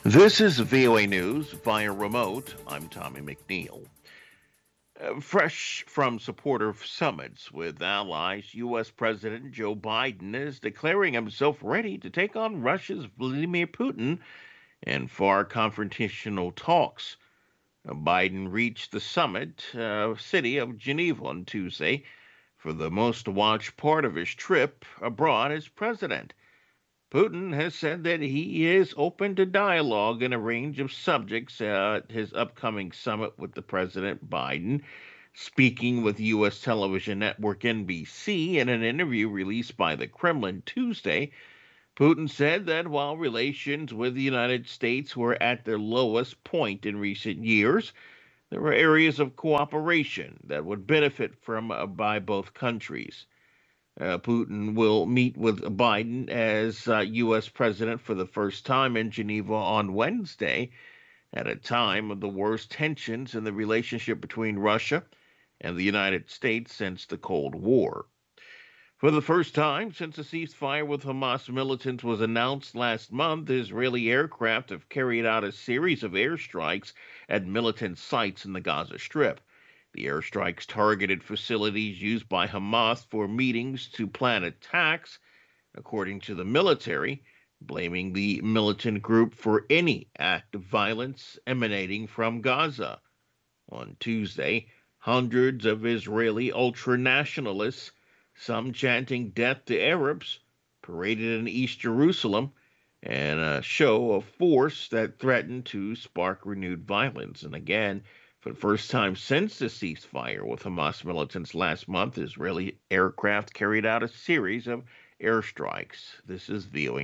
This is VOA News via remote. I'm Tommy McNeil. Fresh from supporter summits with allies, U.S. President Joe Biden is declaring himself ready to take on Russia's Vladimir Putin in far confrontational talks. Biden reached the summit city of Geneva on Tuesday for the most watched part of his trip abroad as president. Putin has said that he is open to dialogue in a range of subjects at his upcoming summit with the President Biden. Speaking with U.S. television network NBC in an interview released by the Kremlin Tuesday, Putin said that while relations with the United States were at their lowest point in recent years, there were areas of cooperation that would benefit from by both countries. Putin will meet with Biden as U.S. president for the first time in Geneva on Wednesday, at a time of the worst tensions in the relationship between Russia and the United States since the Cold War. For the first time since a ceasefire with Hamas militants was announced last month, Israeli aircraft have carried out a series of airstrikes at militant sites in the Gaza Strip. The airstrikes targeted facilities used by Hamas for meetings to plan attacks, according to the military, blaming the militant group for any act of violence emanating from Gaza. On Tuesday, hundreds of Israeli ultranationalists, some chanting death to Arabs, paraded in East Jerusalem in a show of force that threatened to spark renewed violence. And again, for the first time since the ceasefire with Hamas militants last month, Israeli aircraft carried out a series of airstrikes. This is VOA